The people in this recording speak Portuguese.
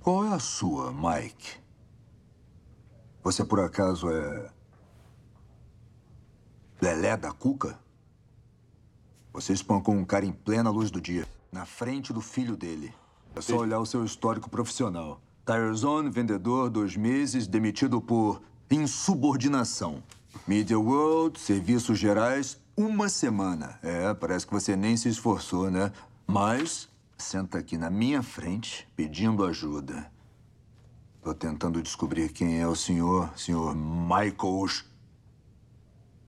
Qual é a sua, Mike? Você por acaso é... Lelé da Cuca? Você espancou um cara em plena luz do dia, na frente do filho dele. É só olhar o seu histórico profissional. Tire Zone, vendedor, 2 meses, demitido por insubordinação. Media World, serviços gerais, 1 semana. É, parece que você nem se esforçou, né? Mas senta aqui na minha frente, pedindo ajuda. Tô tentando descobrir quem é o senhor Michael